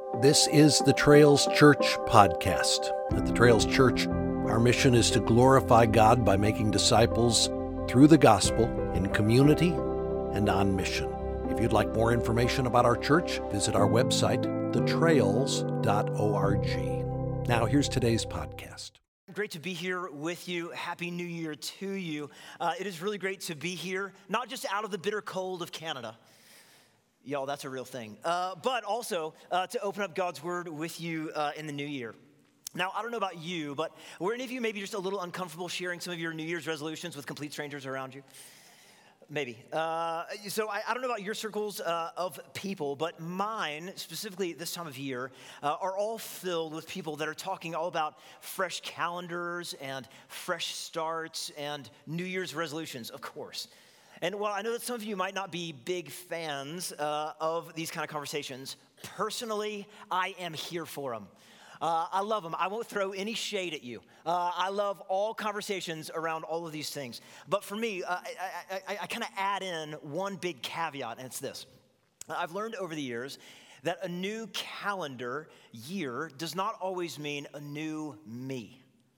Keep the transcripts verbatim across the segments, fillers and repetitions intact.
This is the Trails Church podcast. At the Trails Church, our mission is to glorify God by making disciples through the gospel in community and on mission. If you'd like more information about our church, visit our website, the trails dot org. Now, here's today's podcast. Great to be here with you. Happy New Year to you. Uh, it is really great to be here, not just out of the bitter cold of Canada. Y'all, that's a real thing. Uh, but also uh, to open up God's Word with you uh, in the new year. Now, I don't know about you, but were any of you maybe just a little uncomfortable sharing some of your New Year's resolutions with complete strangers around you? Maybe. Uh, so I, I don't know about your circles uh, of people, but mine, specifically this time of year, uh, are all filled with people that are talking all about fresh calendars and fresh starts and New Year's resolutions, of course. And while I know that some of you might not be big fans uh, of these kind of conversations, personally, I am here for them. Uh, I love them. I won't throw any shade at you. Uh, I love all conversations around all of these things. But for me, uh, I, I, I kind of add in one big caveat, and it's this. I've learned over the years that a new calendar year does not always mean a new me.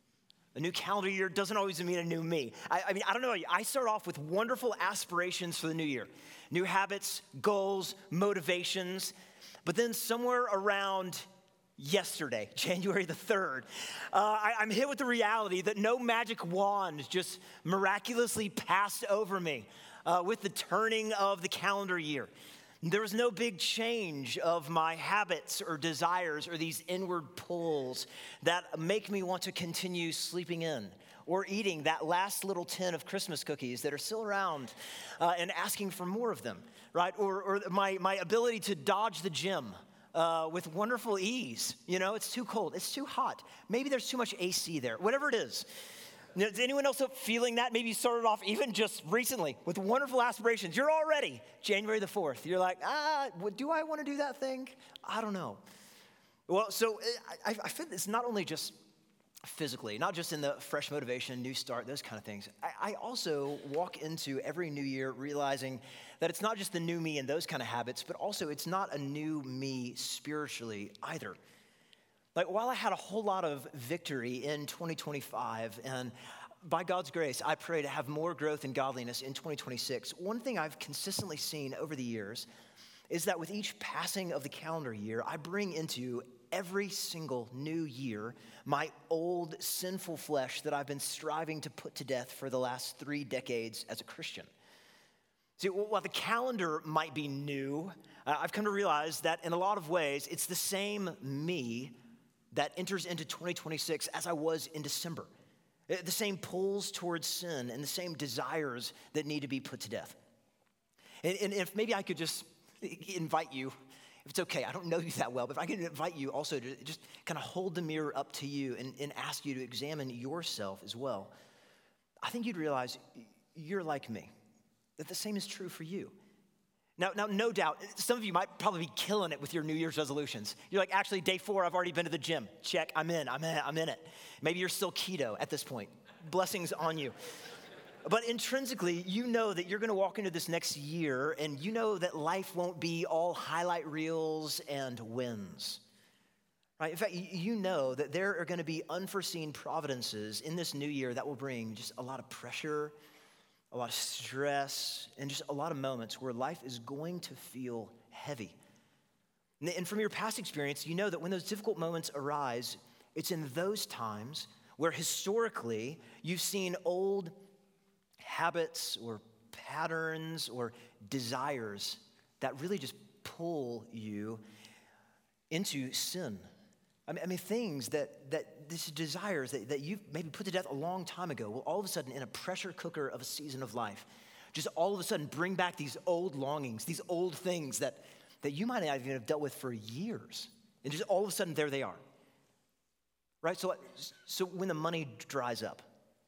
A new calendar year doesn't always mean a new me. I, I mean, I don't know. I start off with wonderful aspirations for the new year. New habits, goals, motivations. But then somewhere around yesterday, January the third, uh, I, I'm hit with the reality that no magic wand just miraculously passed over me uh, with the turning of the calendar year. There was no big change of my habits or desires or these inward pulls that make me want to continue sleeping in or eating that last little tin of Christmas cookies that are still around uh, and asking for more of them, right? Or, or my, my ability to dodge the gym uh, with wonderful ease. You know, it's too cold, it's too hot. Maybe there's too much A C there, whatever it is. Is anyone else feeling that? Maybe you started off even just recently with wonderful aspirations. You're already January the fourth. You're like, ah, do I want to do that thing? I don't know. Well, so I, I feel it's not only just physically, not just in the fresh motivation, new start, those kind of things. I, I also walk into every new year realizing that it's not just the new me and those kind of habits, but also it's not a new me spiritually either. Like, while I had a whole lot of victory in twenty twenty-five, and by God's grace, I pray to have more growth in godliness in twenty twenty-six, one thing I've consistently seen over the years is that with each passing of the calendar year, I bring into every single new year my old sinful flesh that I've been striving to put to death for the last three decades as a Christian. See, while the calendar might be new, uh, I've come to realize that in a lot of ways, it's the same me that enters into twenty twenty-six as I was in December. The same pulls towards sin and the same desires that need to be put to death. And, and if maybe I could just invite you, if it's okay, I don't know you that well, but if I could invite you also to just kind of hold the mirror up to you and, and ask you to examine yourself as well, I think you'd realize you're like me, that the same is true for you. Now, now, no doubt, some of you might probably be killing it with your New Year's resolutions. You're like, actually, day four, I've already been to the gym. Check, I'm in, I'm in, I'm in it. Maybe you're still keto at this point. Blessings on you. But intrinsically, you know that you're going to walk into this next year, and you know that life won't be all highlight reels and wins. Right? In fact, you know that there are going to be unforeseen providences in this new year that will bring just a lot of pressure, a lot of stress, and just a lot of moments where life is going to feel heavy. And from your past experience, you know that when those difficult moments arise, it's in those times where historically you've seen old habits or patterns or desires that really just pull you into sin. I mean, I mean things that, that these desires that, that you've maybe put to death a long time ago will all of a sudden in a pressure cooker of a season of life, just all of a sudden bring back these old longings, these old things that, that you might not even have dealt with for years. And just all of a sudden there they are. Right? So, so when the money dries up,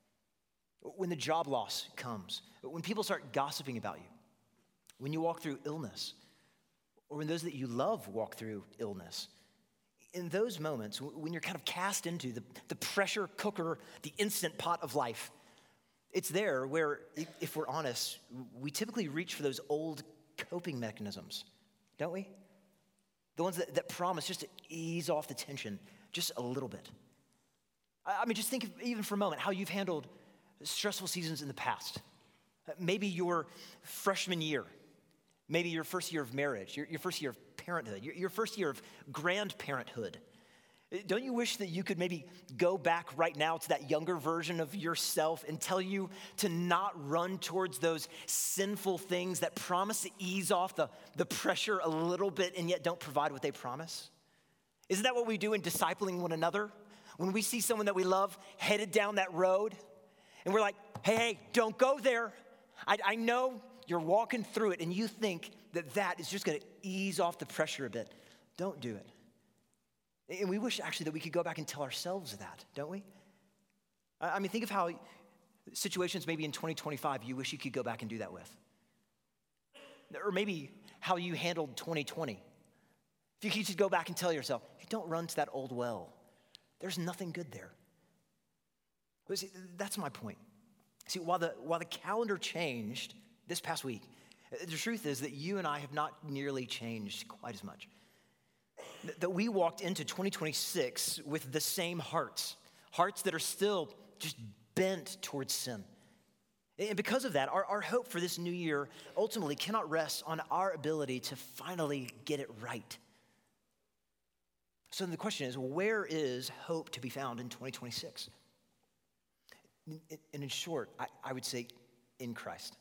when the job loss comes, when people start gossiping about you, when you walk through illness, or when those that you love walk through illness, in those moments, when you're kind of cast into the, the pressure cooker, the instant pot of life, it's there where, if we're honest, we typically reach for those old coping mechanisms, don't we? The ones that, that promise just to ease off the tension just a little bit. I, I mean, just think of, even for a moment, how you've handled stressful seasons in the past. Maybe your freshman year, maybe your first year of marriage, your, your first year of parenthood, your, your first year of grandparenthood. Don't you wish that you could maybe go back right now to that younger version of yourself and tell you to not run towards those sinful things that promise to ease off the, the pressure a little bit and yet don't provide what they promise? Isn't that what we do in discipling one another? When we see someone that we love headed down that road and we're like, hey, hey, don't go there. I, I know you're walking through it and you think that that is just going to ease off the pressure a bit. Don't do it. And we wish actually that we could go back and tell ourselves that, don't we? I mean, think of how situations maybe in twenty twenty-five you wish you could go back and do that with. Or maybe how you handled twenty twenty. If you could just go back and tell yourself, hey, don't run to that old well. There's nothing good there. But see, that's my point. See, while the, while the calendar changed this past week, the truth is that you and I have not nearly changed quite as much. That we walked into twenty twenty-six with the same hearts, hearts that are still just bent towards sin. And because of that, our, our hope for this new year ultimately cannot rest on our ability to finally get it right. So the question is, where is hope to be found in twenty twenty-six? And in short, I, I would say in Christ.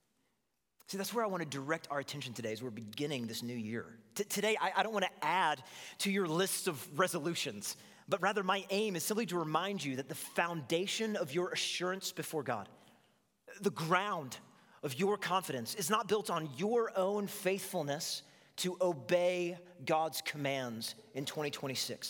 See, that's where I want to direct our attention today as we're beginning this new year. T- today, I, I don't want to add to your list of resolutions, but rather my aim is simply to remind you that the foundation of your assurance before God, the ground of your confidence, is not built on your own faithfulness to obey God's commands in twenty twenty-six,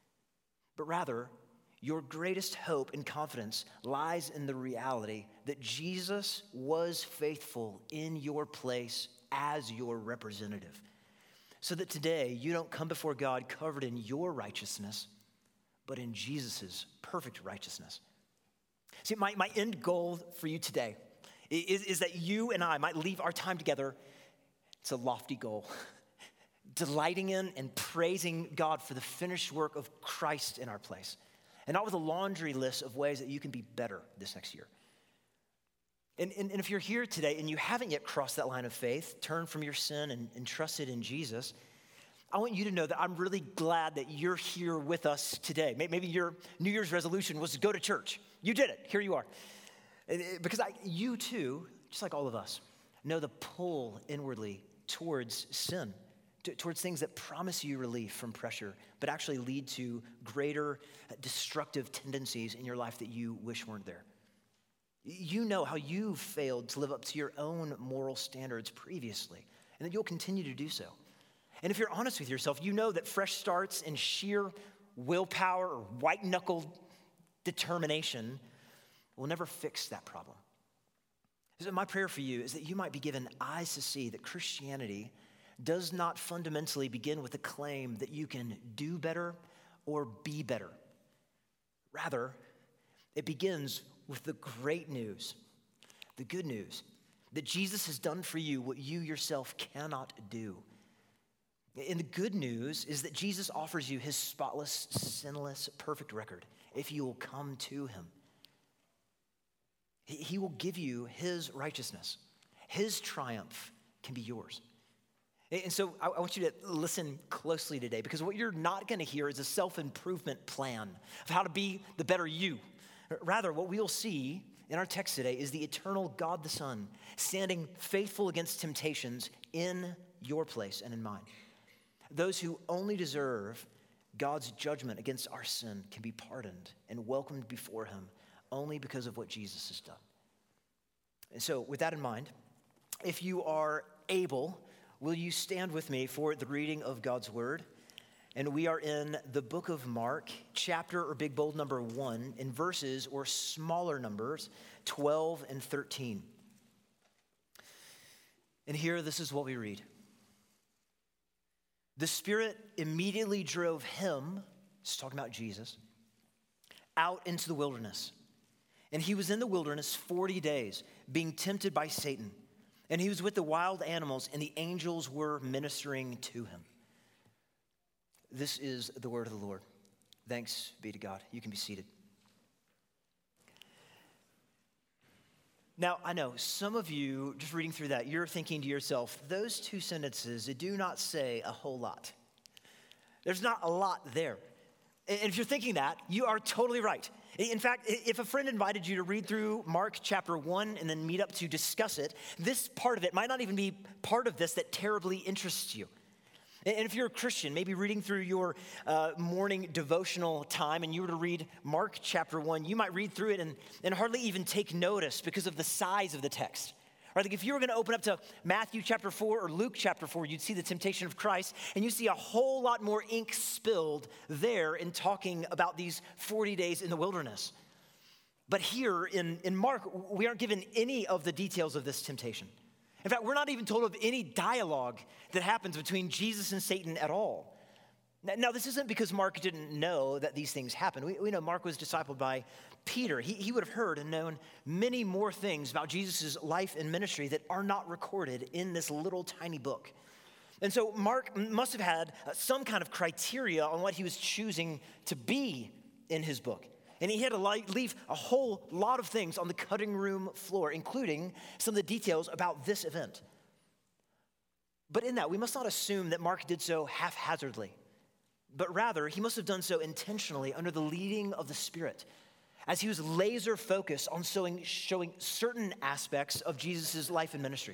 but rather your greatest hope and confidence lies in the reality that Jesus was faithful in your place as your representative. So that today you don't come before God covered in your righteousness, but in Jesus' perfect righteousness. See, my, my end goal for you today is, is that you and I might leave our time together. It's a lofty goal. Delighting in and praising God for the finished work of Christ in our place. And not with a laundry list of ways that you can be better this next year. And, and, and if you're here today and you haven't yet crossed that line of faith, turned from your sin and, and trusted in Jesus, I want you to know that I'm really glad that you're here with us today. Maybe your New Year's resolution was to go to church. You did it. Here you are. Because I, you too, just like all of us, know the pull inwardly towards sin, towards things that promise you relief from pressure, but actually lead to greater destructive tendencies in your life that you wish weren't there. You know how you've failed to live up to your own moral standards previously, and that you'll continue to do so. And if you're honest with yourself, you know that fresh starts and sheer willpower or white-knuckled determination will never fix that problem. So my prayer for you is that you might be given eyes to see that Christianity does not fundamentally begin with the claim that you can do better or be better. Rather, it begins with the great news, the good news, that Jesus has done for you what you yourself cannot do. And the good news is that Jesus offers you his spotless, sinless, perfect record if you will come to him. He will give you his righteousness. His triumph can be yours. And so I want you to listen closely today, because what you're not going to hear is a self-improvement plan of how to be the better you. Rather, what we'll see in our text today is the eternal God the Son standing faithful against temptations in your place and in mine. Those who only deserve God's judgment against our sin can be pardoned and welcomed before him only because of what Jesus has done. And so with that in mind, if you are able, will you stand with me for the reading of God's word? And we are in the book of Mark, chapter or big bold number one, in verses or smaller numbers, twelve and thirteen. And here, this is what we read. The Spirit immediately drove him, it's talking about Jesus, out into the wilderness. And he was in the wilderness forty days, being tempted by Satan. And he was with the wild animals, and the angels were ministering to him. This is the word of the Lord. Thanks be to God. You can be seated. Now, I know some of you, just reading through that, you're thinking to yourself, those two sentences do not say a whole lot. There's not a lot there. And if you're thinking that, you are totally right. In fact, if a friend invited you to read through Mark chapter one and then meet up to discuss it, this part of it might not even be part of this that terribly interests you. And if you're a Christian, maybe reading through your uh, morning devotional time and you were to read Mark chapter one, you might read through it and, and hardly even take notice because of the size of the text. Right? Like if you were going to open up to Matthew chapter four or Luke chapter four, you'd see the temptation of Christ, and you see a whole lot more ink spilled there in talking about these forty days in the wilderness. But here in, in Mark, we aren't given any of the details of this temptation. In fact, we're not even told of any dialogue that happens between Jesus and Satan at all. Now, this isn't because Mark didn't know that these things happened. We, we know Mark was discipled by Peter. He, he would have heard and known many more things about Jesus' life and ministry that are not recorded in this little tiny book. And so Mark must have had some kind of criteria on what he was choosing to be in his book. And he had to leave a whole lot of things on the cutting room floor, including some of the details about this event. But in that, we must not assume that Mark did so haphazardly, but rather he must have done so intentionally under the leading of the Spirit, as he was laser focused on showing, showing certain aspects of Jesus' life and ministry.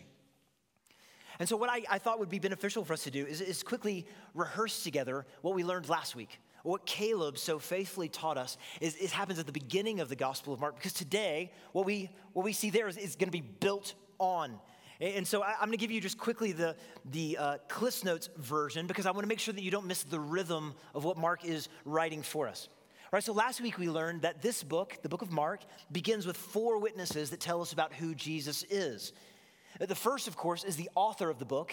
And so what I, I thought would be beneficial for us to do is, is quickly rehearse together what we learned last week. What Caleb so faithfully taught us is it happens at the beginning of the Gospel of Mark, because today what we what we see there is, is going to be built on. And so I, I'm going to give you just quickly the, the uh, Cliff's Notes version, because I want to make sure that you don't miss the rhythm of what Mark is writing for us. All right, so last week we learned that this book, the book of Mark, begins with four witnesses that tell us about who Jesus is. The first, of course, is the author of the book,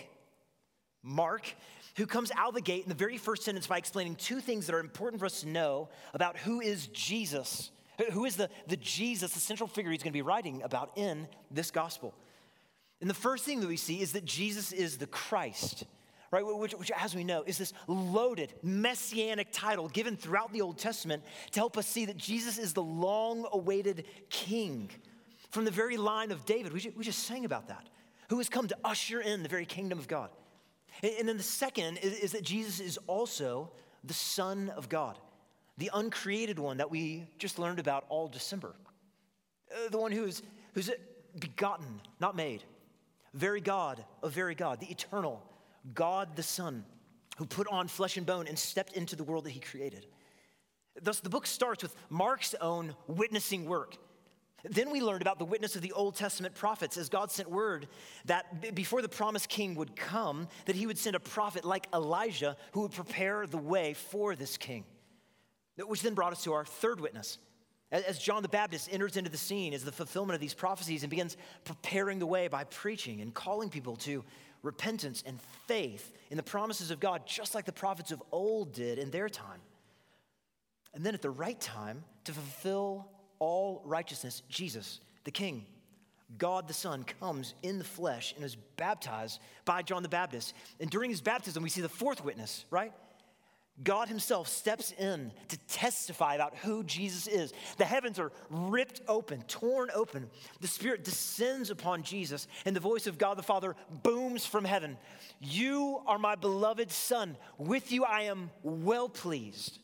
Mark, who comes out of the gate in the very first sentence by explaining two things that are important for us to know about who is Jesus, who is the, the Jesus, the central figure he's going to be writing about in this gospel. And the first thing that we see is that Jesus is the Christ, right? Which, which, as we know, is this loaded messianic title given throughout the Old Testament to help us see that Jesus is the long-awaited king from the very line of David. We just, we just sang about that, who has come to usher in the very kingdom of God. And then the second is, is that Jesus is also the Son of God, the uncreated one that we just learned about all December. Uh, the one who's, who's begotten, not made. Very God of very God, the eternal God the Son, who put on flesh and bone and stepped into the world that he created. Thus, the book starts with Mark's own witnessing work. Then we learned about the witness of the Old Testament prophets as God sent word that b- before the promised king would come, that he would send a prophet like Elijah who would prepare the way for this king. Which then brought us to our third witness. As John the Baptist enters into the scene as the fulfillment of these prophecies and begins preparing the way by preaching and calling people to repentance and faith in the promises of God, just like the prophets of old did in their time. And then at the right time, to fulfill all righteousness, Jesus, the King, God the Son, comes in the flesh and is baptized by John the Baptist. And during his baptism, we see the fourth witness, right? God himself steps in to testify about who Jesus is. The heavens are ripped open, torn open. The Spirit descends upon Jesus, and the voice of God the Father booms from heaven. You are my beloved Son. With you I am well pleased.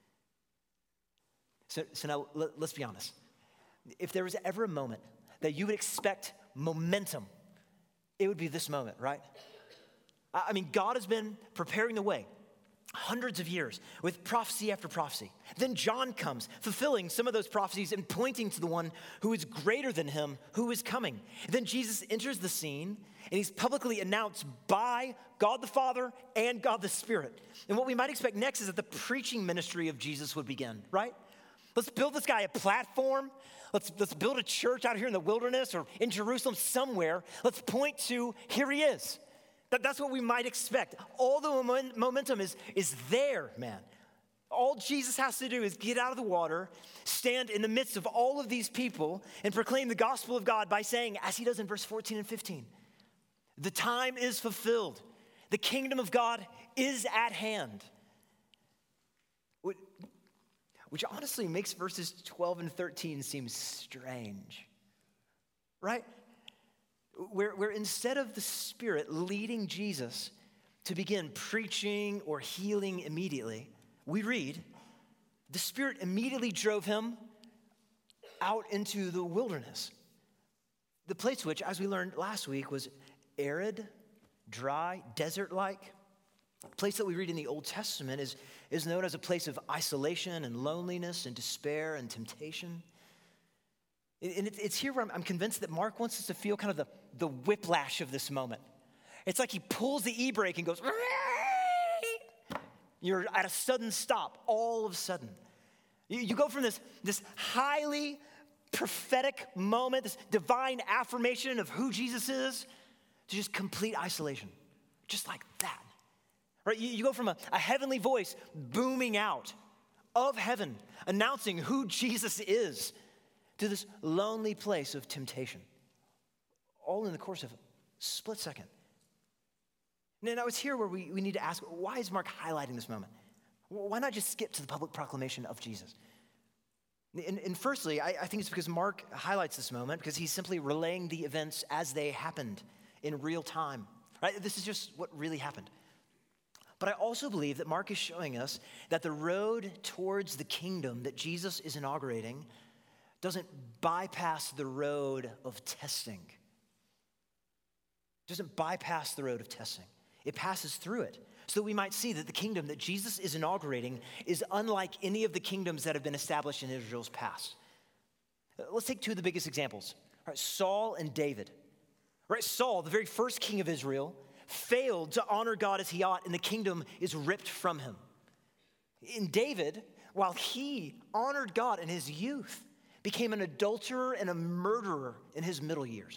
So, so now let, let's be honest. If there was ever a moment that you would expect momentum, it would be this moment, right? I, I mean, God has been preparing the way hundreds of years with prophecy after prophecy. Then John comes, fulfilling some of those prophecies and pointing to the one who is greater than him, who is coming. And then Jesus enters the scene, and he's publicly announced by God the Father and God the Spirit. And what we might expect next is that the preaching ministry of Jesus would begin, right? Let's build this guy a platform. Let's, let's build a church out here in the wilderness or in Jerusalem somewhere. Let's point to, here he is. That, that's what we might expect. All the moment, momentum is, is there, man. All Jesus has to do is get out of the water, stand in the midst of all of these people, and proclaim the gospel of God by saying, as he does in verse fourteen and fifteen, the time is fulfilled. The kingdom of God is at hand. which honestly makes verses twelve and thirteen seem strange, right? Where, where instead of the Spirit leading Jesus to begin preaching or healing immediately, we read, the Spirit immediately drove him out into the wilderness. The place which, as we learned last week, was arid, dry, desert-like. A place that we read in the Old Testament is, is known as a place of isolation and loneliness and despair and temptation. And it's here where I'm convinced that Mark wants us to feel kind of the, the whiplash of this moment. It's like he pulls the e-brake and goes, you're at a sudden stop all of a sudden. You, you go from this, this highly prophetic moment, this divine affirmation of who Jesus is, to just complete isolation, just like that. Right? You, you go from a, a heavenly voice booming out of heaven, announcing who Jesus is, to this lonely place of temptation, all in the course of a split second. Now, it's here where we, we need to ask, why is Mark highlighting this moment? Why not just skip to the public proclamation of Jesus? And, and firstly, I, I think it's because Mark highlights this moment because he's simply relaying the events as they happened in real time. Right? This is just what really happened. But I also believe that Mark is showing us that the road towards the kingdom that Jesus is inaugurating doesn't bypass the road of testing. It doesn't bypass the road of testing. It passes through it so that we might see that the kingdom that Jesus is inaugurating is unlike any of the kingdoms that have been established in Israel's past. Let's take two of the biggest examples. All right, Saul and David. Right, Saul, the very first king of Israel, failed to honor God as he ought, and the kingdom is ripped from him. In David, while he honored God in his youth, became an adulterer and a murderer in his middle years.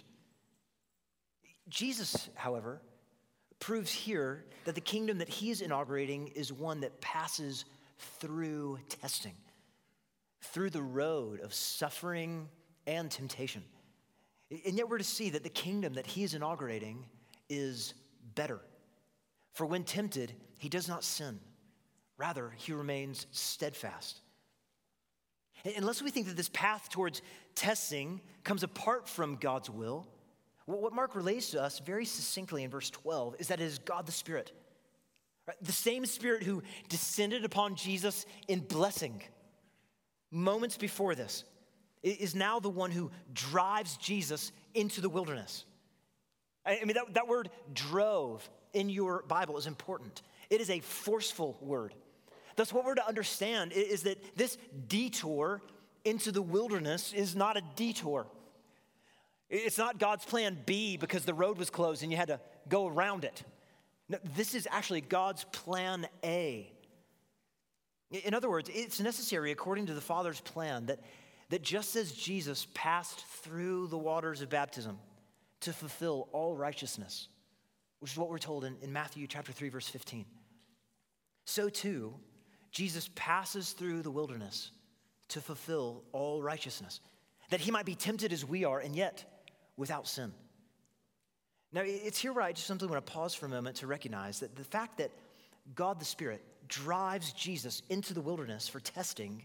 Jesus, however, proves here that the kingdom that he is inaugurating is one that passes through testing, through the road of suffering and temptation. And yet we're to see that the kingdom that he is inaugurating is better. For when tempted, he does not sin. Rather, he remains steadfast. Unless we think that this path towards testing comes apart from God's will, what Mark relays to us very succinctly in verse twelve is that it is God the Spirit. The same Spirit who descended upon Jesus in blessing moments before this is now the one who drives Jesus into the wilderness. I mean, that, that word drove in your Bible is important. It is a forceful word. Thus, what we're to understand is that this detour into the wilderness is not a detour. It's not God's plan B because the road was closed and you had to go around it. No, this is actually God's plan A. In other words, it's necessary according to the Father's plan that, that just as Jesus passed through the waters of baptism to fulfill all righteousness, which is what we're told in, in Matthew chapter three, verse fifteen, so too, Jesus passes through the wilderness to fulfill all righteousness, that he might be tempted as we are, and yet without sin. Now, it's here where I just simply want to pause for a moment to recognize that the fact that God the Spirit drives Jesus into the wilderness for testing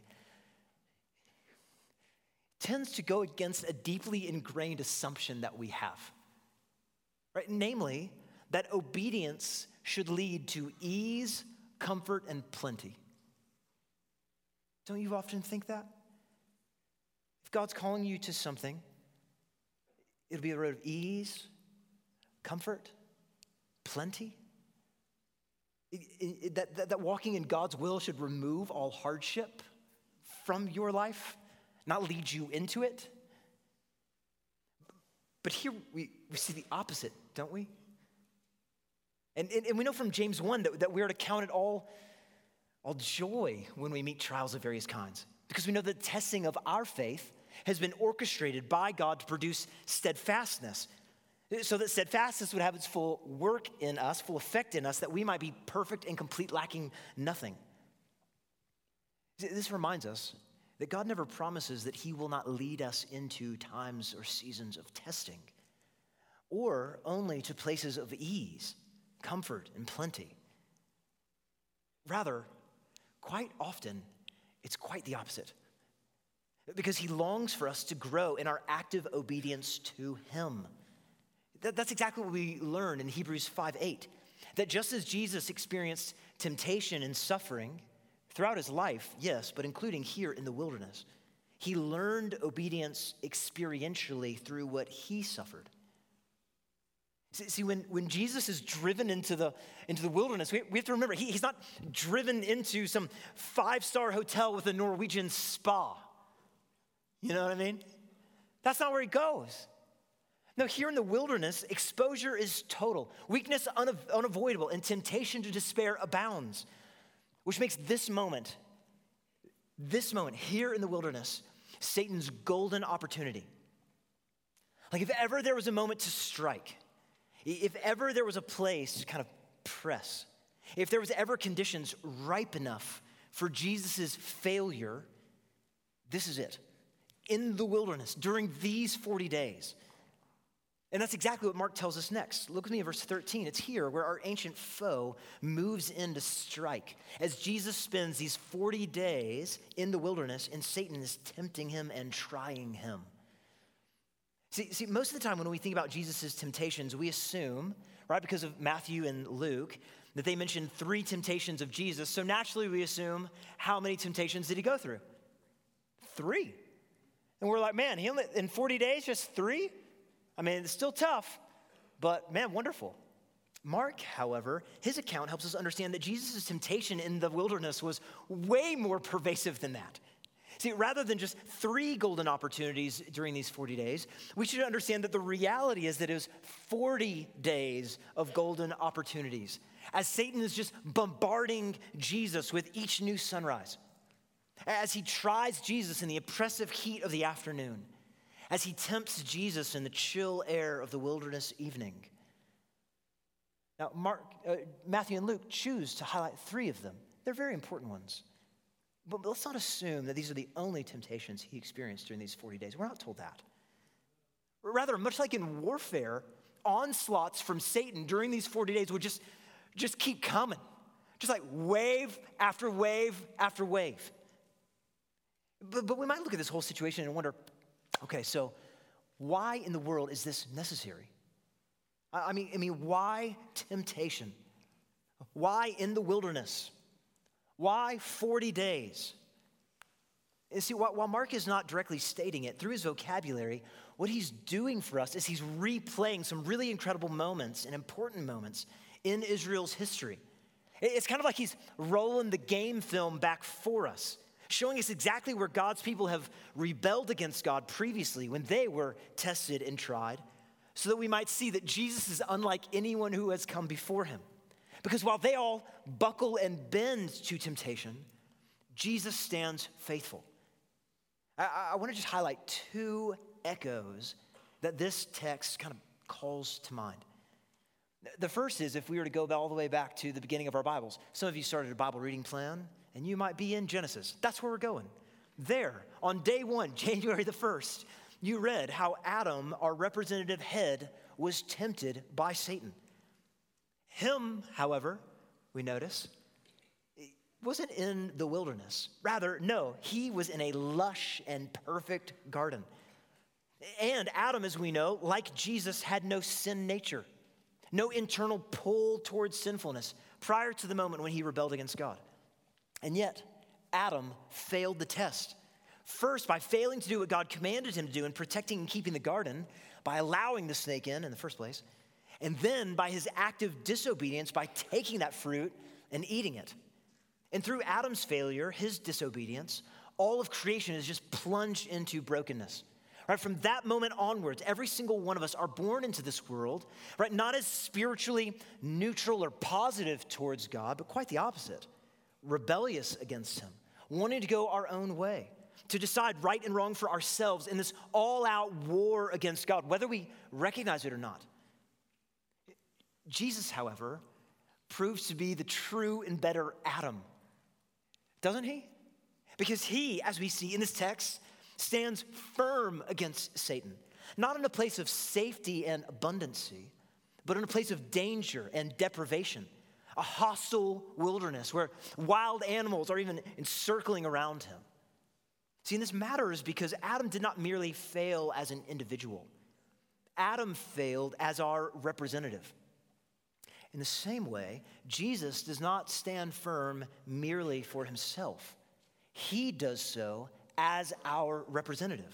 tends to go against a deeply ingrained assumption that we have, right? Namely, that obedience should lead to ease, comfort, and plenty. Don't you often think that? If God's calling you to something, it'll be a road of ease, comfort, plenty. It, it, that, that, that walking in God's will should remove all hardship from your life, not lead you into it. But here we, we see the opposite, don't we? And, and, and we know from James one that, that we are to count it all, all joy when we meet trials of various kinds, because we know that the testing of our faith has been orchestrated by God to produce steadfastness, so that steadfastness would have its full work in us, full effect in us, that we might be perfect and complete, lacking nothing. This reminds us that God never promises that he will not lead us into times or seasons of testing, or only to places of ease, comfort, and plenty. Rather, quite often, it's quite the opposite. Because he longs for us to grow in our active obedience to him. That, that's exactly what we learn in Hebrews five eight. That just as Jesus experienced temptation and suffering throughout his life, yes, but including here in the wilderness, he learned obedience experientially through what he suffered. See, see when, when Jesus is driven into the, into the wilderness, we, we have to remember, he, he's not driven into some five-star hotel with a Norwegian spa. You know what I mean? That's not where he goes. No, here in the wilderness, exposure is total. Weakness unav- unavoidable, and temptation to despair abounds, which makes this moment, this moment here in the wilderness, Satan's golden opportunity. Like if ever there was a moment to strike, if ever there was a place to kind of press, if there was ever conditions ripe enough for Jesus' failure, this is it. In the wilderness, during these forty days. And that's exactly what Mark tells us next. Look with me at verse thirteen. It's here where our ancient foe moves in to strike. As Jesus spends these forty days in the wilderness, and Satan is tempting him and trying him. See, see, most of the time when we think about Jesus' temptations, we assume, right, because of Matthew and Luke, that they mention three temptations of Jesus. So naturally we assume, how many temptations did he go through? Three. And we're like, man, he only, in forty days, just three? I mean, it's still tough, but man, wonderful. Mark, however, his account helps us understand that Jesus' temptation in the wilderness was way more pervasive than that. See, rather than just three golden opportunities during these forty days, we should understand that the reality is that it was forty days of golden opportunities, as Satan is just bombarding Jesus with each new sunrise, as he tries Jesus in the oppressive heat of the afternoon, as he tempts Jesus in the chill air of the wilderness evening. Now, Mark, uh, Matthew and Luke choose to highlight three of them. They're very important ones. But let's not assume that these are the only temptations he experienced during these forty days. We're not told that. Rather, much like in warfare, onslaughts from Satan during these forty days would just, just keep coming. Just like wave after wave after wave. But, but we might look at this whole situation and wonder, okay, so why in the world is this necessary? I, I mean, I mean, why temptation? Why in the wilderness? Why forty days? And see, while Mark is not directly stating it, through his vocabulary, what he's doing for us is he's replaying some really incredible moments and important moments in Israel's history. It's kind of like he's rolling the game film back for us, showing us exactly where God's people have rebelled against God previously when they were tested and tried, so that we might see that Jesus is unlike anyone who has come before him. Because while they all buckle and bend to temptation, Jesus stands faithful. I, I want to just highlight two echoes that this text kind of calls to mind. The first is, if we were to go all the way back to the beginning of our Bibles, some of you started a Bible reading plan, and you might be in Genesis. That's where we're going. There, on day one, January the first, you read how Adam, our representative head, was tempted by Satan. Him, however, we notice, wasn't in the wilderness. Rather, no, he was in a lush and perfect garden. And Adam, as we know, like Jesus, had no sin nature, no internal pull towards sinfulness prior to the moment when he rebelled against God. And yet, Adam failed the test. First, by failing to do what God commanded him to do in protecting and keeping the garden, by allowing the snake in in the first place, and then by his active disobedience, by taking that fruit and eating it. And through Adam's failure, his disobedience, all of creation is just plunged into brokenness. Right? From that moment onwards, every single one of us are born into this world, right? Not as spiritually neutral or positive towards God, but quite the opposite. Rebellious against him, wanting to go our own way, to decide right and wrong for ourselves in this all-out war against God, whether we recognize it or not. Jesus, however, proves to be the true and better Adam, doesn't he? Because he, as we see in this text, stands firm against Satan, not in a place of safety and abundancy, but in a place of danger and deprivation, a hostile wilderness where wild animals are even encircling around him. See, and this matters because Adam did not merely fail as an individual. Adam failed as our representative. In the same way, Jesus does not stand firm merely for himself. He does so as our representative.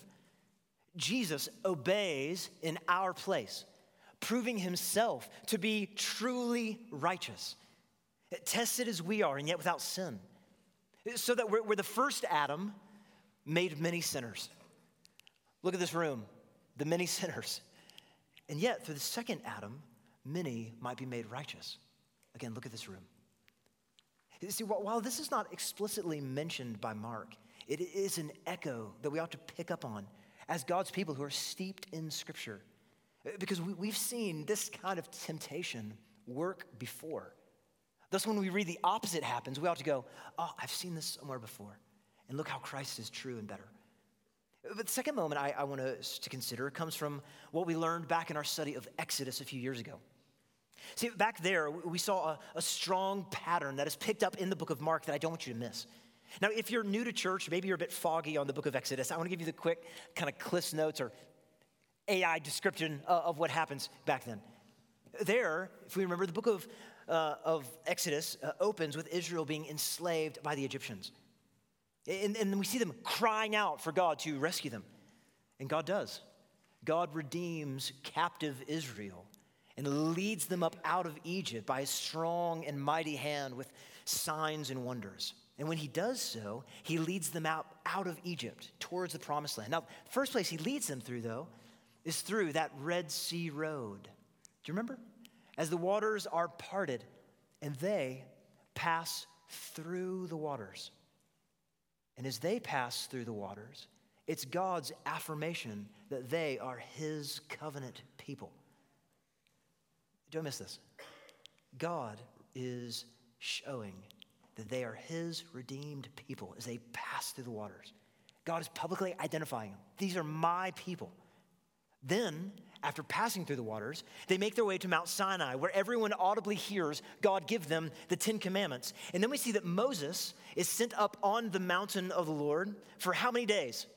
Jesus obeys in our place, proving himself to be truly righteous, tested as we are and yet without sin, so that we're, we're the first Adam made many sinners. Look at this room, the many sinners. And yet, through the second Adam, many might be made righteous. Again, look at this room. See, while this is not explicitly mentioned by Mark, it is an echo that we ought to pick up on as God's people who are steeped in Scripture. Because we, we've seen this kind of temptation work before. Thus, when we read the opposite happens, we ought to go, oh, I've seen this somewhere before. And look how Christ is true and better. But the second moment I, I want us to consider comes from what we learned back in our study of Exodus a few years ago. See, back there, we saw a, a strong pattern that is picked up in the book of Mark that I don't want you to miss. Now, if you're new to church, maybe you're a bit foggy on the book of Exodus, I want to give you the quick kind of Cliff's Notes or A I description of what happens back then. There, if we remember, the book of, uh, of Exodus uh, opens with Israel being enslaved by the Egyptians. And, and we see them crying out for God to rescue them. And God does. God redeems captive Israel and leads them up out of Egypt by a strong and mighty hand with signs and wonders. And when he does so, he leads them out, out of Egypt towards the promised land. Now, the first place he leads them through, though, is through that Red Sea road. Do you remember? As the waters are parted and they pass through the waters. And as they pass through the waters, it's God's affirmation that they are his covenant people. Don't miss this. God is showing that they are his redeemed people as they pass through the waters. God is publicly identifying them. These are my people. Then, after passing through the waters, they make their way to Mount Sinai, where everyone audibly hears God give them the Ten Commandments. And then we see that Moses is sent up on the mountain of the Lord for how many days?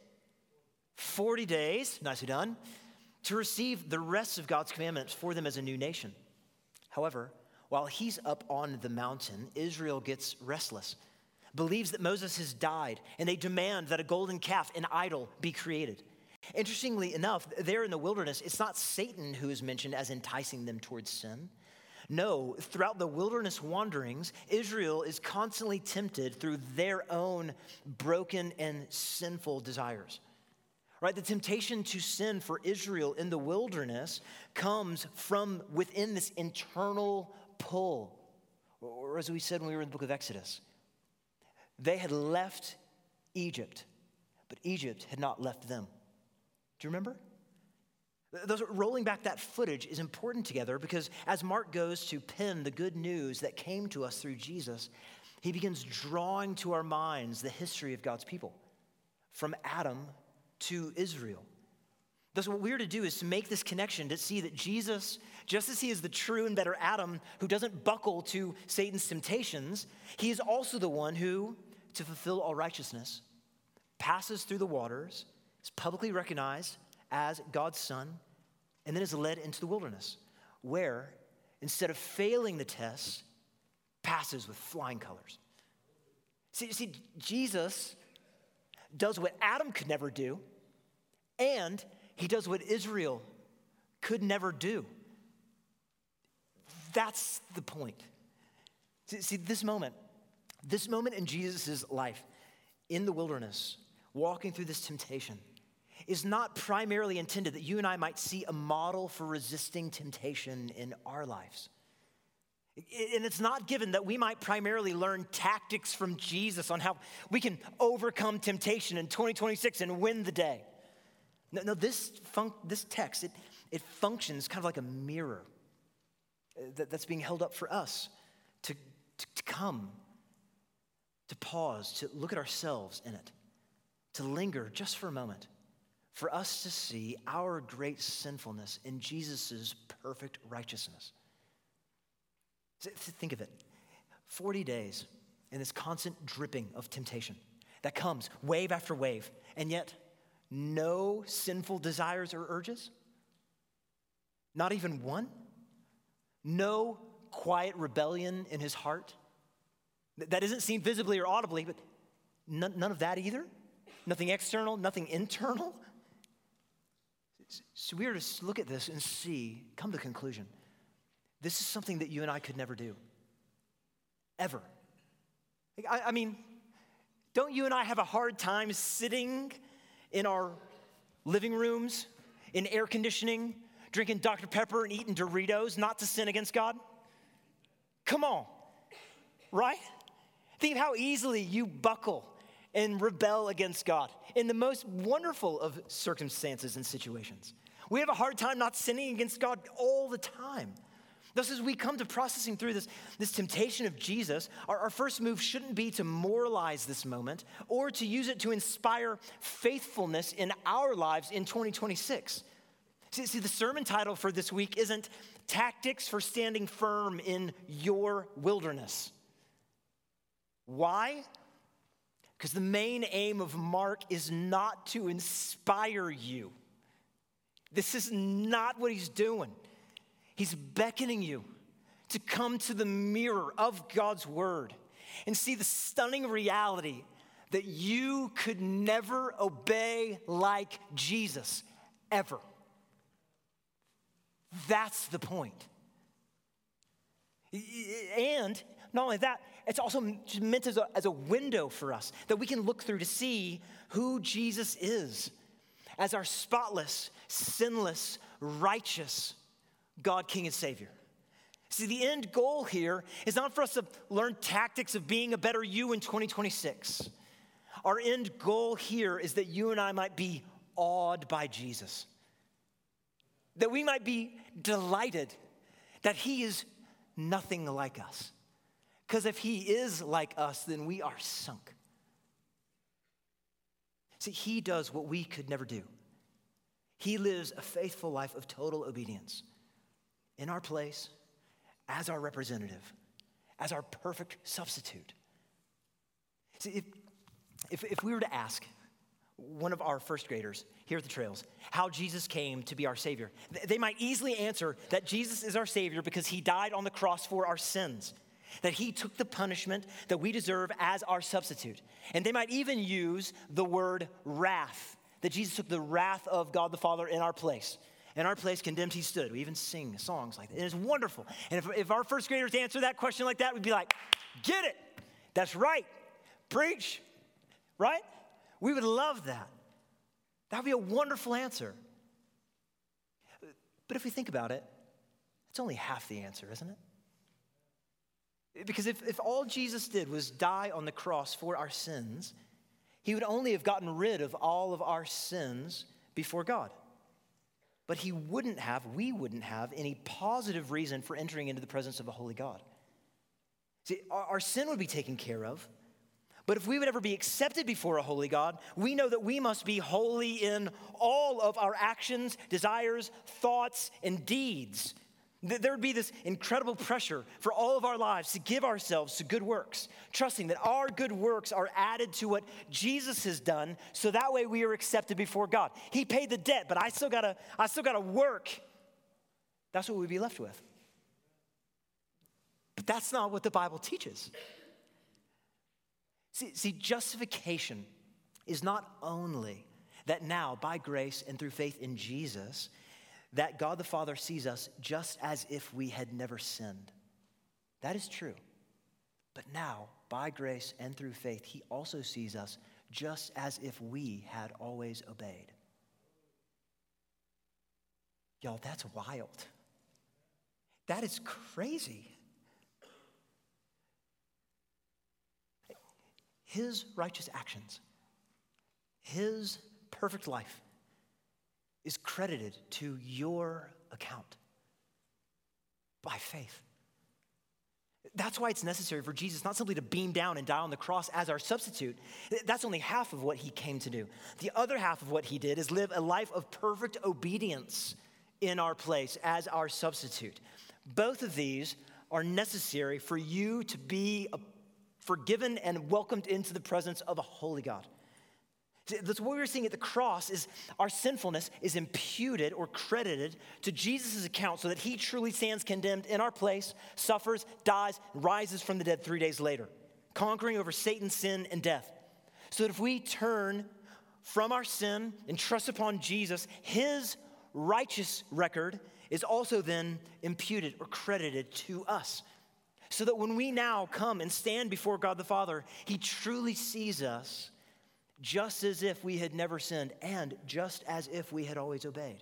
forty days, nicely done, to receive the rest of God's commandments for them as a new nation. However, while he's up on the mountain, Israel gets restless, believes that Moses has died, and they demand that a golden calf, an idol, be created. Interestingly enough, there in the wilderness, it's not Satan who is mentioned as enticing them towards sin. No, throughout the wilderness wanderings, Israel is constantly tempted through their own broken and sinful desires. Right? The temptation to sin for Israel in the wilderness comes from within this internal pull. Or as we said when we were in the book of Exodus, they had left Egypt, but Egypt had not left them. Do you remember? Those, rolling back that footage is important together because as Mark goes to pen the good news that came to us through Jesus, he begins drawing to our minds the history of God's people, from Adam to Israel. Thus, what we're to do is to make this connection to see that Jesus, just as he is the true and better Adam who doesn't buckle to Satan's temptations, he is also the one who, to fulfill all righteousness, passes through the waters, is publicly recognized as God's son, and then is led into the wilderness, where, instead of failing the test, passes with flying colors. See, see, Jesus does what Adam could never do, and he does what Israel could never do. That's the point. See, see this moment, this moment in Jesus' life, in the wilderness, walking through this temptation, is not primarily intended that you and I might see a model for resisting temptation in our lives. And it's not given that we might primarily learn tactics from Jesus on how we can overcome temptation in twenty twenty-six and win the day. No, no this, fun- this text, it, it functions kind of like a mirror that, that's being held up for us to, to, to come, to pause, to look at ourselves in it, to linger just for a moment, for us to see our great sinfulness in Jesus' perfect righteousness. Think of it. forty days in this constant dripping of temptation that comes wave after wave, and yet no sinful desires or urges? Not even one? No quiet rebellion in his heart? That isn't seen visibly or audibly, but none, none of that either? Nothing external, nothing internal? So we are to look at this and see, come to the conclusion, this is something that you and I could never do. Ever. I, I mean, don't you and I have a hard time sitting in our living rooms, in air conditioning, drinking Doctor Pepper and eating Doritos, not to sin against God? Come on, right? Think of how easily you buckle and rebel against God in the most wonderful of circumstances and situations. We have a hard time not sinning against God all the time. Thus, as we come to processing through this, this temptation of Jesus, our, our first move shouldn't be to moralize this moment or to use it to inspire faithfulness in our lives in twenty twenty-six. See, see, the sermon title for this week isn't Tactics for Standing Firm in Your Wilderness. Why? Because the main aim of Mark is not to inspire you. This is not what he's doing. He's beckoning you to come to the mirror of God's word and see the stunning reality that you could never obey like Jesus, ever. That's the point. And not only that, it's also meant as a, as a window for us that we can look through to see who Jesus is as our spotless, sinless, righteous God, King, and Savior. See, the end goal here is not for us to learn tactics of being a better you in twenty twenty-six. Our end goal here is that you and I might be awed by Jesus. That we might be delighted that he is nothing like us. Because if he is like us, then we are sunk. See, he does what we could never do. He lives a faithful life of total obedience in our place, as our representative, as our perfect substitute. See, if, if, if we were to ask one of our first graders here at the Trails how Jesus came to be our Savior, they might easily answer that Jesus is our Savior because he died on the cross for our sins, that he took the punishment that we deserve as our substitute. And they might even use the word wrath, that Jesus took the wrath of God the Father in our place. In our place, condemned he stood. We even sing songs like that. And it's wonderful. And if, if our first graders answer that question like that, we'd be like, get it. That's right. Preach. Right? We would love that. That would be a wonderful answer. But if we think about it, it's only half the answer, isn't it? Because if, if all Jesus did was die on the cross for our sins, he would only have gotten rid of all of our sins before God. But he wouldn't have, we wouldn't have any positive reason for entering into the presence of a holy God. See, our, our sin would be taken care of. But if we would ever be accepted before a holy God, we know that we must be holy in all of our actions, desires, thoughts, and deeds. There would be this incredible pressure for all of our lives to give ourselves to good works, trusting that our good works are added to what Jesus has done, so that way we are accepted before God. He paid the debt, but I still gotta, I still gotta work. That's what we'd be left with. But that's not what the Bible teaches. See, see, justification is not only that now, by grace and through faith in Jesus, that God the Father sees us just as if we had never sinned. That is true. But now, by grace and through faith, he also sees us just as if we had always obeyed. Y'all, that's wild. That is crazy. His righteous actions, his perfect life, is credited to your account by faith. That's why it's necessary for Jesus not simply to beam down and die on the cross as our substitute. That's only half of what he came to do. The other half of what he did is live a life of perfect obedience in our place as our substitute. Both of these are necessary for you to be forgiven and welcomed into the presence of a holy God. That's what we were seeing at the cross is our sinfulness is imputed or credited to Jesus' account so that he truly stands condemned in our place, suffers, dies, rises from the dead three days later, conquering over Satan, sin, and death. So that if we turn from our sin and trust upon Jesus, his righteous record is also then imputed or credited to us. So that when we now come and stand before God the Father, he truly sees us just as if we had never sinned and just as if we had always obeyed.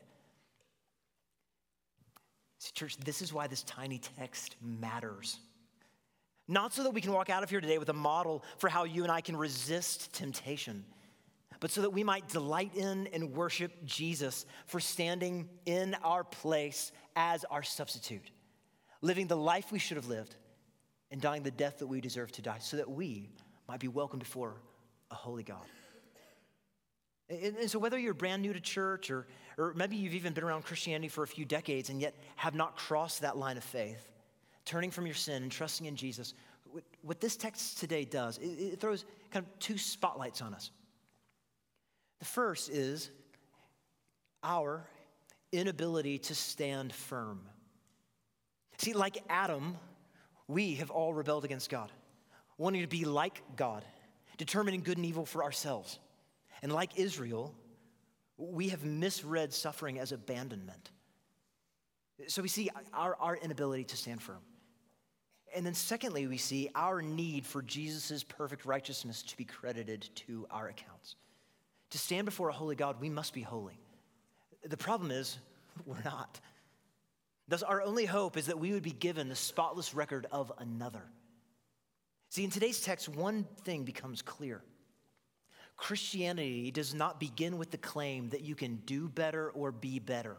See, church, this is why this tiny text matters. Not so that we can walk out of here today with a model for how you and I can resist temptation, but so that we might delight in and worship Jesus for standing in our place as our substitute, living the life we should have lived and dying the death that we deserve to die, so that we might be welcomed before a holy God. And, and so whether you're brand new to church or, or maybe you've even been around Christianity for a few decades and yet have not crossed that line of faith, turning from your sin and trusting in Jesus, what, what this text today does, it, it throws kind of two spotlights on us. The first is our inability to stand firm. See, like Adam, we have all rebelled against God, wanting to be like God, determining good and evil for ourselves. And like Israel, we have misread suffering as abandonment. So we see our, our inability to stand firm. And then secondly, we see our need for Jesus' perfect righteousness to be credited to our accounts. To stand before a holy God, we must be holy. The problem is, we're not. Thus, our only hope is that we would be given the spotless record of another. See, in today's text, one thing becomes clear. Christianity does not begin with the claim that you can do better or be better.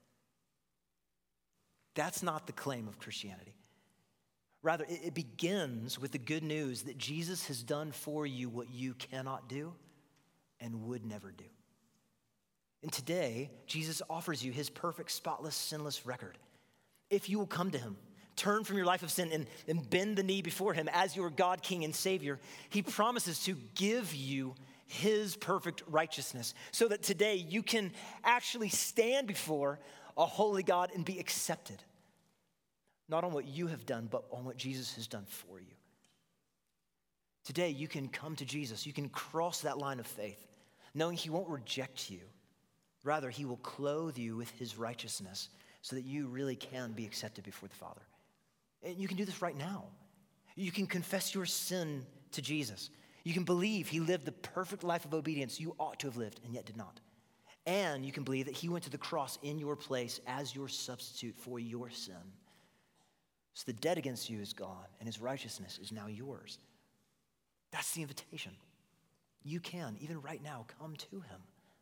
That's not the claim of Christianity. Rather, it begins with the good news that Jesus has done for you what you cannot do and would never do. And today, Jesus offers you his perfect, spotless, sinless record. If you will come to him, turn from your life of sin and, and bend the knee before him as your God, King, and Savior, he promises to give you his perfect righteousness so that today you can actually stand before a holy God and be accepted. Not on what you have done, but on what Jesus has done for you. Today you can come to Jesus. You can cross that line of faith, knowing he won't reject you. Rather, he will clothe you with his righteousness so that you really can be accepted before the Father. And you can do this right now. You can confess your sin to Jesus. You can believe he lived the perfect life of obedience you ought to have lived and yet did not. And you can believe that he went to the cross in your place as your substitute for your sin. So the debt against you is gone and his righteousness is now yours. That's the invitation. You can, even right now, come to him.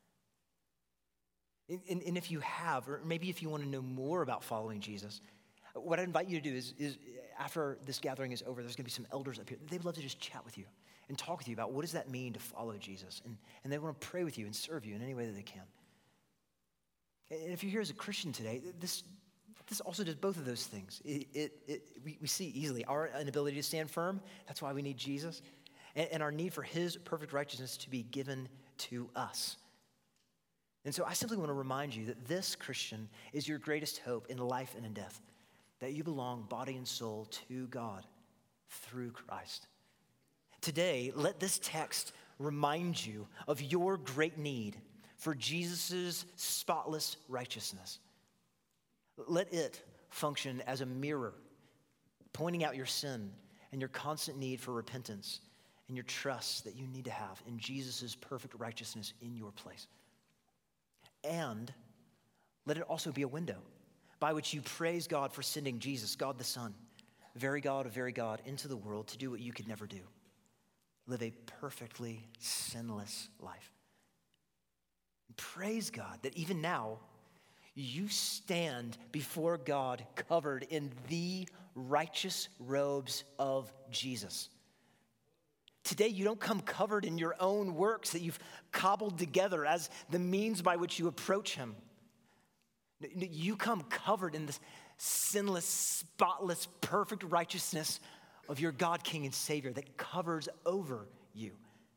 And, and, and if you have, or maybe if you want to know more about following Jesus, what I invite you to do is, is after this gathering is over, there's going to be some elders up here. They'd love to just chat with you and talk with you about what does that mean to follow Jesus. And, and they want to pray with you and serve you in any way that they can. And if you're here as a Christian today, this, this also does both of those things. It, it, it, we, we see easily our inability to stand firm. That's why we need Jesus. And, and our need for his perfect righteousness to be given to us. And so I simply want to remind you that this, Christian, is your greatest hope in life and in death. That you belong body and soul to God through Christ. Today, let this text remind you of your great need for Jesus' spotless righteousness. Let it function as a mirror, pointing out your sin and your constant need for repentance and your trust that you need to have in Jesus' perfect righteousness in your place. And let it also be a window by which you praise God for sending Jesus, God the Son, very God of very God, into the world to do what you could never do. Live a perfectly sinless life. Praise God that even now, you stand before God covered in the righteous robes of Jesus. Today, you don't come covered in your own works that you've cobbled together as the means by which you approach him. You come covered in this, sinless, spotless, perfect righteousness of your God, King, and Savior that covers over you.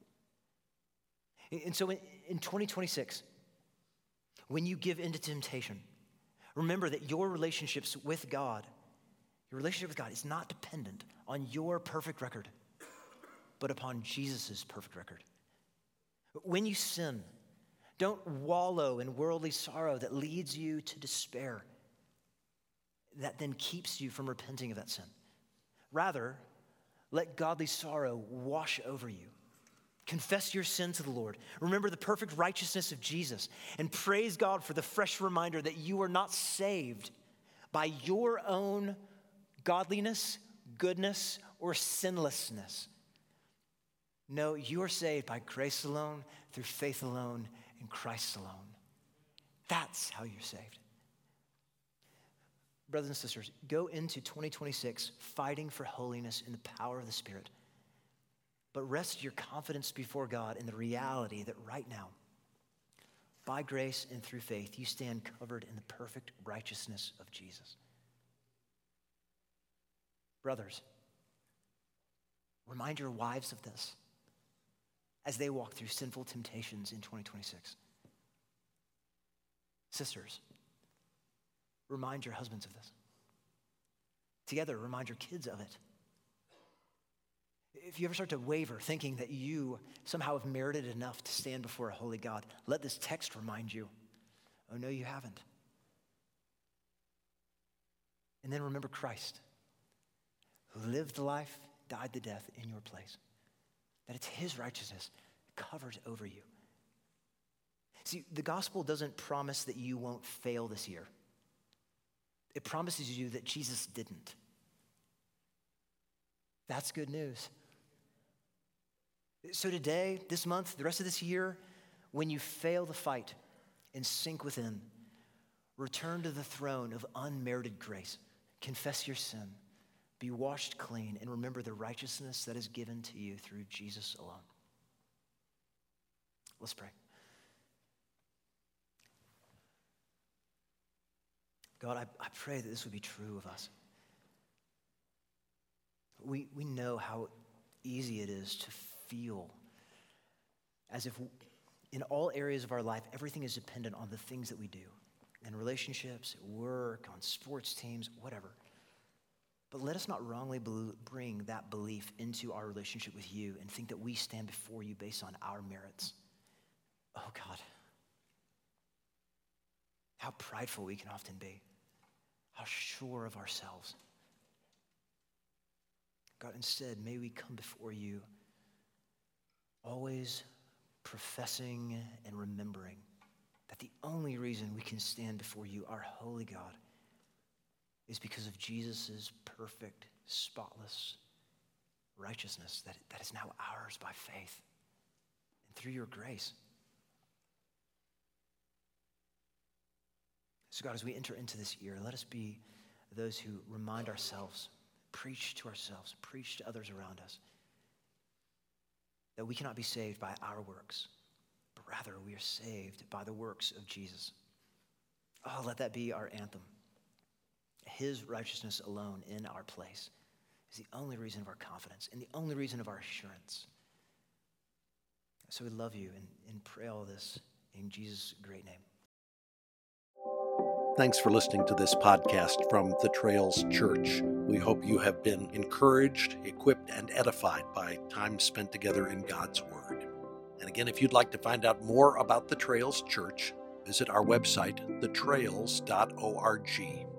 And so in, in twenty twenty-six, when you give into temptation, remember that your relationships with God, your relationship with God is not dependent on your perfect record, but upon Jesus' perfect record. When you sin, don't wallow in worldly sorrow that leads you to despair, that then keeps you from repenting of that sin. Rather, let godly sorrow wash over you. Confess your sin to the Lord. Remember the perfect righteousness of Jesus, and praise God for the fresh reminder that you are not saved by your own godliness, goodness, or sinlessness. No, you are saved by grace alone, through faith alone, in Christ alone. That's how you're saved. Brothers and sisters, go into twenty twenty-six fighting for holiness in the power of the Spirit. But rest your confidence before God in the reality that right now, by grace and through faith, you stand covered in the perfect righteousness of Jesus. Brothers, remind your wives of this as they walk through sinful temptations in twenty twenty-six. Sisters, remind your husbands of this. Together, remind your kids of it. If you ever start to waver, thinking that you somehow have merited enough to stand before a holy God, let this text remind you, oh no, you haven't. And then remember Christ, who lived the life, died the death in your place. That it's his righteousness that covers over you. See, the gospel doesn't promise that you won't fail this year. It promises you that Jesus didn't. That's good news. So today, this month, the rest of this year, when you fail the fight and sink within, return to the throne of unmerited grace. Confess your sin, be washed clean, and remember the righteousness that is given to you through Jesus alone. Let's pray. God, I, I pray that this would be true of us. We, we know how easy it is to feel as if in all areas of our life, everything is dependent on the things that we do, in relationships, at work, on sports teams, whatever. But let us not wrongly bring that belief into our relationship with you and think that we stand before you based on our merits. Oh God, how prideful we can often be, how sure of ourselves. God, instead, may we come before you always professing and remembering that the only reason we can stand before you, our holy God, is because of Jesus' perfect, spotless righteousness that, that is now ours by faith and through your grace. So God, as we enter into this year, let us be those who remind ourselves, preach to ourselves, preach to others around us, that we cannot be saved by our works, but rather we are saved by the works of Jesus. Oh, let that be our anthem. His righteousness alone in our place is the only reason of our confidence and the only reason of our assurance. So we love you and, and pray all this in Jesus' great name. Thanks for listening to this podcast from The Trails Church. We hope you have been encouraged, equipped, and edified by time spent together in God's Word. And again, if you'd like to find out more about The Trails Church, visit our website, the trails dot org.